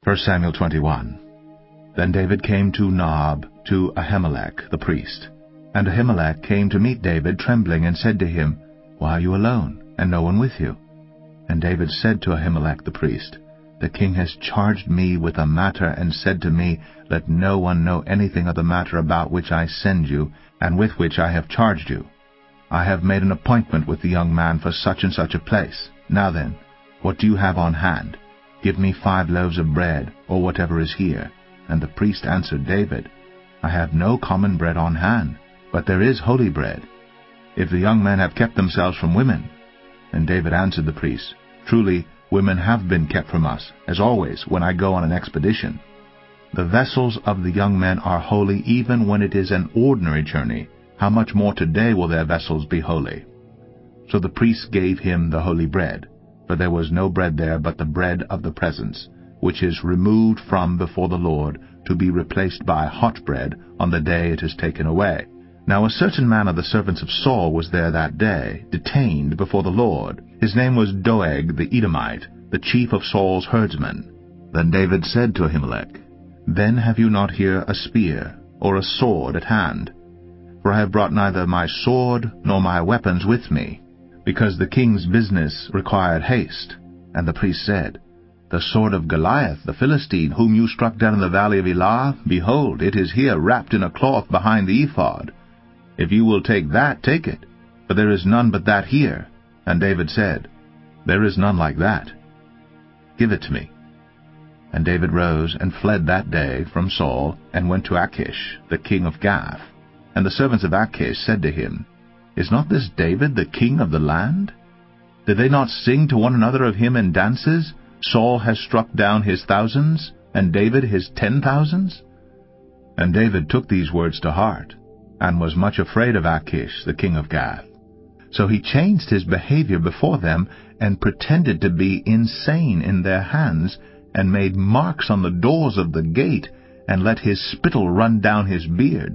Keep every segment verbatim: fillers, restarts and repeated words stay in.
First Samuel twenty-one. Then David came to Nob, to Ahimelech the priest. And Ahimelech came to meet David trembling, and said to him, Why are you alone, and no one with you? And David said to Ahimelech the priest, The king has charged me with a matter, and said to me, Let no one know anything of the matter about which I send you, and with which I have charged you. I have made an appointment with the young man for such and such a place. Now then, what do you have on hand? Give me five loaves of bread, or whatever is here. And the priest answered David, I have no common bread on hand, but there is holy bread, if the young men have kept themselves from women. And David answered the priest, Truly, women have been kept from us, as always, when I go on an expedition. The vessels of the young men are holy, even when it is an ordinary journey. How much more today will their vessels be holy? So the priest gave him the holy bread, for there was no bread there but the bread of the presence, which is removed from before the Lord, to be replaced by hot bread on the day it is taken away. Now a certain man of the servants of Saul was there that day, detained before the Lord. His name was Doeg the Edomite, the chief of Saul's herdsmen. Then David said to Ahimelech, Then have you not here a spear, or a sword at hand? For I have brought neither my sword nor my weapons with me, because the king's business required haste. And the priest said, The sword of Goliath the Philistine, whom you struck down in the valley of Elah, behold, it is here wrapped in a cloth behind the ephod. If you will take that, take it, for there is none but that here. And David said, There is none like that. Give it to me. And David rose and fled that day from Saul, and went to Achish, the king of Gath. And the servants of Achish said to him, Is not this David the king of the land? Did they not sing to one another of him in dances? Saul has struck down his thousands, and David his ten thousands? And David took these words to heart, and was much afraid of Achish, the king of Gath. So he changed his behavior before them, and pretended to be insane in their hands, and made marks on the doors of the gate, and let his spittle run down his beard.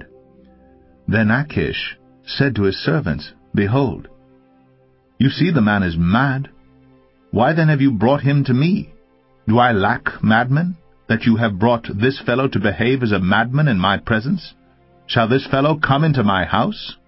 Then Achish said to his servants, Behold, you see the man is mad. Why then have you brought him to me? Do I lack madmen, that you have brought this fellow to behave as a madman in my presence? Shall this fellow come into my house?